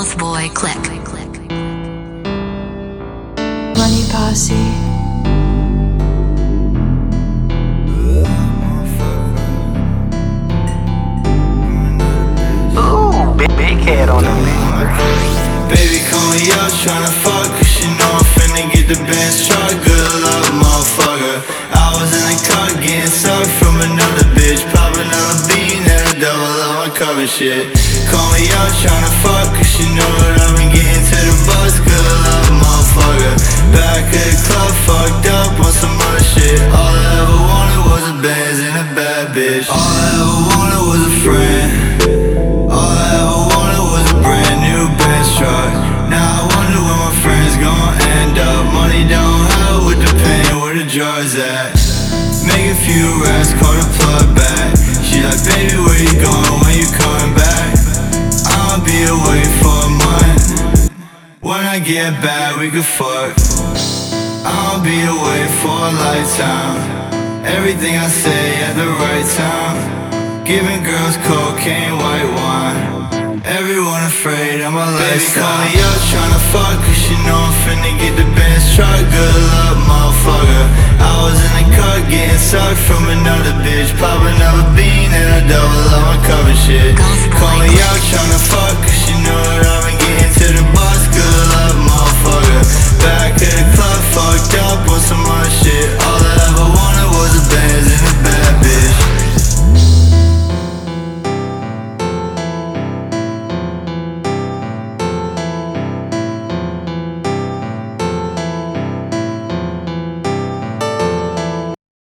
Boy Click. Money Posse. Big head on them, man. Baby, call me up, tryna fuck, cause she know I'm finna get the Benz truck. Good luck, motherfucker. I was in the car getting sucked from another bitch, popping out a bean and a double up my cover shit. Call me up, tryna fuck, cause she know that I've been getting to the bus. Good luck, motherfucker. Back at the club, fucked up on some other shit. All I ever wanted was a Benz and a bad bitch. All I ever wanted was a friend. All I ever wanted was a brand new Benz truck. Now I wonder where my friends gon' end up. Money don't help with the pain, where the drugs at? Make a few racks, call the plug back. She like, baby, where you going, when you coming back? I'll be away for a month. When I get back, we could fuck. I'll be away for a lifetime. Everything I say at the right time. Giving girls cocaine, white wine. Everyone afraid of my lifestyle. Baby, call me up, tryna fuck, cause she know I'm finna get the Benz truck. Good luck, motherfucker. I was in the car getting sucked from another bitch, popping up a bean and a double up my cover shit. Call me up, tryna fuck, cause she know that I've been getting to the bus. Good luck, motherfucker. Back to the club, fucked up on some other shit.